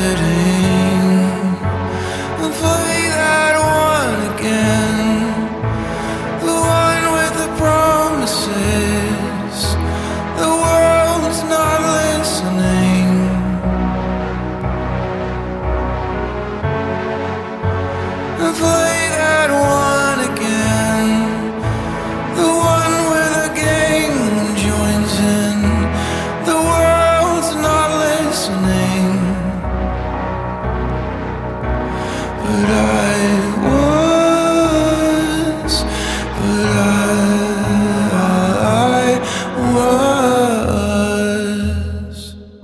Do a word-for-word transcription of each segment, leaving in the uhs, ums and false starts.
forgetting. I'll play that one again, the one with the promises. The world's not listening. I'll play that one again, the one where the gang joins in. The world's not listening. But I was, but I, I was.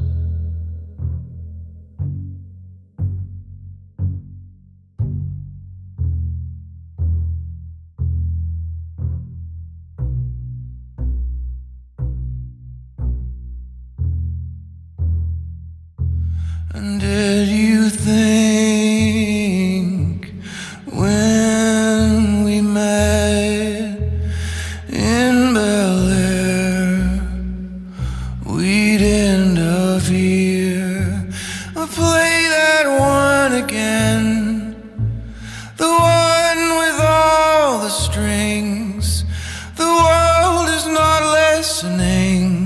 And did you think when we met in Bel Air we'd end up here? I'll play that one again, the one with all the strings. The world is not listening.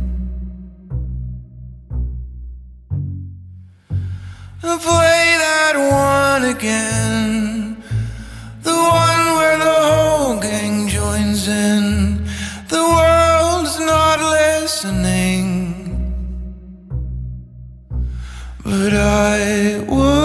I'll play that one again, the one where the whole gang joins in. The world's not listening. But I was